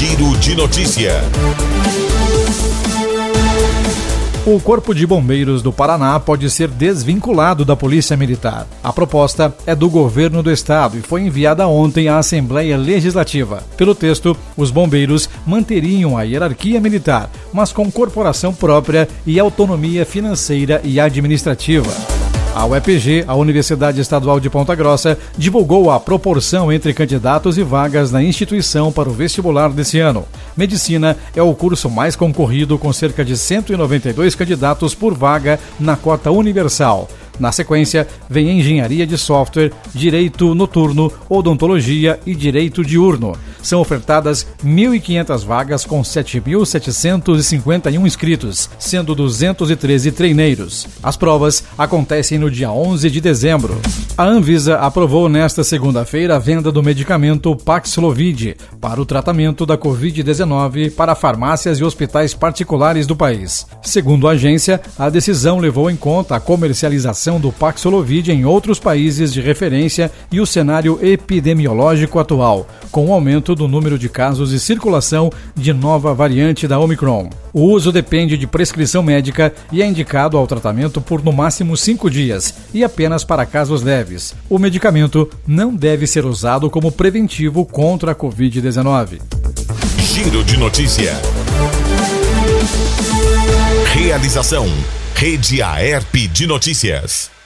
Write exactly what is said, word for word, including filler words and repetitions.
Giro de Notícia. O Corpo de Bombeiros do Paraná pode ser desvinculado da Polícia Militar. A proposta é do governo do estado e foi enviada ontem à Assembleia Legislativa. Pelo texto, os bombeiros manteriam a hierarquia militar, mas com corporação própria e autonomia financeira e administrativa. A U E P G, a Universidade Estadual de Ponta Grossa, divulgou a proporção entre candidatos e vagas na instituição para o vestibular desse ano. Medicina é o curso mais concorrido, com cerca de cento e noventa e dois candidatos por vaga na cota universal. Na sequência, vem Engenharia de Software, Direito Noturno, Odontologia e Direito Diurno. São ofertadas mil e quinhentas vagas com sete mil setecentos e cinquenta e um inscritos, sendo duzentos e treze treineiros. As provas acontecem no dia onze de dezembro. A Anvisa aprovou nesta segunda-feira a venda do medicamento Paxlovid para o tratamento da covid dezenove para farmácias e hospitais particulares do país. Segundo a agência, a decisão levou em conta a comercialização do Paxlovid em outros países de referência e o cenário epidemiológico atual, com o aumento do número de casos e circulação de nova variante da Omicron. O uso depende de prescrição médica e é indicado ao tratamento por no máximo cinco dias e apenas para casos leves. O medicamento não deve ser usado como preventivo contra a covid dezenove. Giro de Notícia. Realização: Rede Aerp de Notícias.